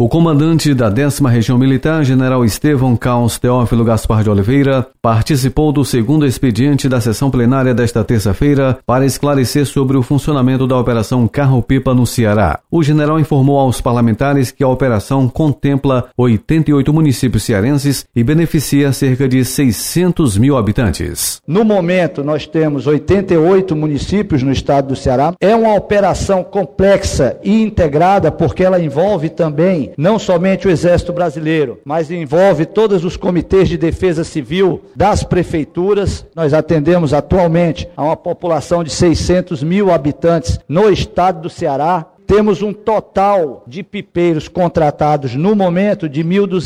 O comandante da 10ª Região Militar, General Estevão Carlos Teófilo Gaspar de Oliveira, participou do segundo expediente da sessão plenária desta terça-feira para esclarecer sobre o funcionamento da Operação Carro-Pipa no Ceará. O general informou aos parlamentares que a operação contempla 88 municípios cearenses e beneficia cerca de 600 mil habitantes. No momento, nós temos 88 municípios no estado do Ceará. É uma operação complexa e integrada porque ela envolve também não somente o Exército Brasileiro, mas envolve todos os comitês de defesa civil das prefeituras. Nós atendemos atualmente a uma população de 600 mil habitantes no estado do Ceará. Temos um total de pipeiros contratados no momento de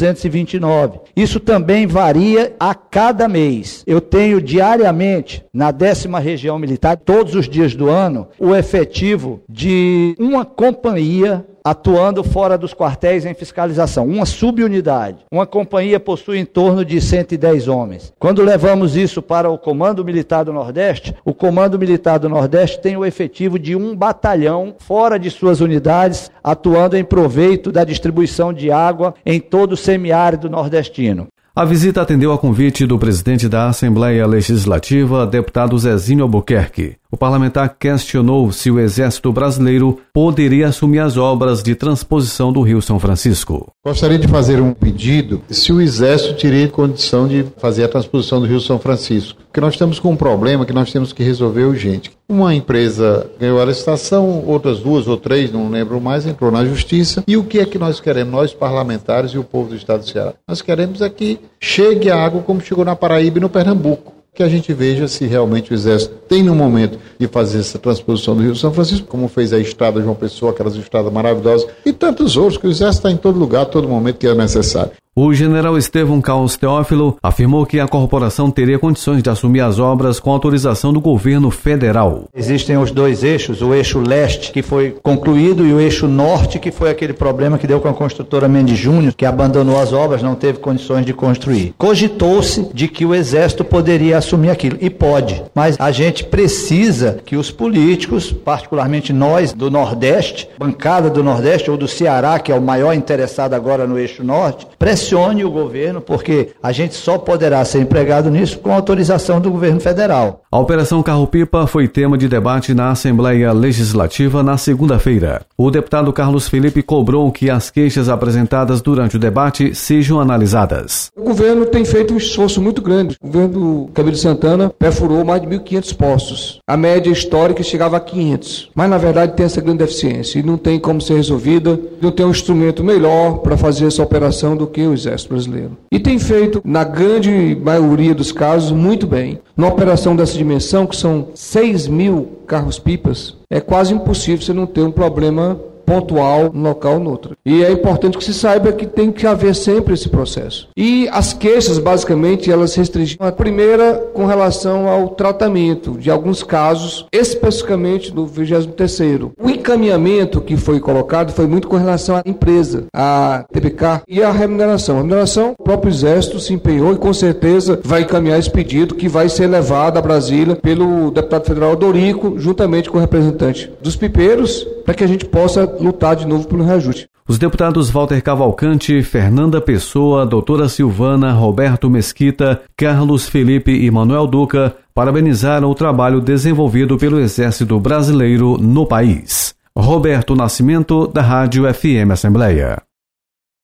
1.229. Isso também varia a cada mês. Eu tenho diariamente, na 10ª Região Militar, todos os dias do ano, o efetivo de uma companhia atuando fora dos quartéis em fiscalização, uma subunidade. Uma companhia possui em torno de 110 homens. Quando levamos isso para o Comando Militar do Nordeste, o Comando Militar do Nordeste tem o efetivo de um batalhão fora de suas unidades, atuando em proveito da distribuição de água em todo o semiárido nordestino. A visita atendeu a convite do presidente da Assembleia Legislativa, deputado Zezinho Albuquerque. O parlamentar questionou se o Exército Brasileiro poderia assumir as obras de transposição do Rio São Francisco. Gostaria de fazer um pedido se o Exército teria condição de fazer a transposição do Rio São Francisco. Porque nós estamos com um problema que nós temos que resolver urgente. Uma empresa ganhou a licitação, outras 2 ou 3, não lembro mais, entrou na justiça. E o que é que nós queremos, nós parlamentares e o povo do estado do Ceará? Nós queremos é que chegue a água como chegou na Paraíba e no Pernambuco. Que a gente veja se realmente o Exército tem no momento de fazer essa transposição do Rio São Francisco, como fez a estrada João Pessoa, aquelas estradas maravilhosas, e tantos outros, que o Exército está em todo lugar, a todo momento que é necessário. O general Estevão Carlos Teófilo afirmou que a corporação teria condições de assumir as obras com autorização do governo federal. Existem os 2 eixos, o eixo leste, que foi concluído, e o eixo norte, que foi aquele problema que deu com a construtora Mendes Júnior, que abandonou as obras, não teve condições de construir. Cogitou-se de que o Exército poderia assumir aquilo, e pode, mas a gente precisa que os políticos, particularmente nós do Nordeste, bancada do Nordeste ou do Ceará, que é o maior interessado agora no eixo norte, pressione o governo, porque a gente só poderá ser empregado nisso com autorização do governo federal. A Operação Carro-Pipa foi tema de debate na Assembleia Legislativa na segunda-feira. O deputado Carlos Felipe cobrou que as queixas apresentadas durante o debate sejam analisadas. O governo tem feito um esforço muito grande. O governo do Camilo Santana perfurou mais de 1.500 postos. A média histórica chegava a 500. Mas, na verdade, tem essa grande deficiência e não tem como ser resolvida. Não tem um instrumento melhor para fazer essa operação do que o Exército Brasileiro. E tem feito, na grande maioria dos casos, muito bem. Numa operação dessa dimensão, que são 6.000 carros-pipas, é quase impossível você não ter um problema pontual num local ou no outro. E é importante que se saiba que tem que haver sempre esse processo. E as queixas, basicamente, elas restringem. A primeira, com relação ao tratamento de alguns casos, especificamente do 23º. O encaminhamento que foi colocado foi muito com relação à empresa, à TPK, e à remuneração. A remuneração, o próprio Exército se empenhou e com certeza vai encaminhar esse pedido, que vai ser levado a Brasília pelo deputado federal Dorico, juntamente com o representante dos pipeiros, para que a gente possa lutar de novo pelo reajuste. Os deputados Walter Cavalcante, Fernanda Pessoa, doutora Silvana, Roberto Mesquita, Carlos Felipe e Manuel Duca parabenizaram o trabalho desenvolvido pelo Exército Brasileiro no país. Roberto Nascimento, da Rádio FM Assembleia.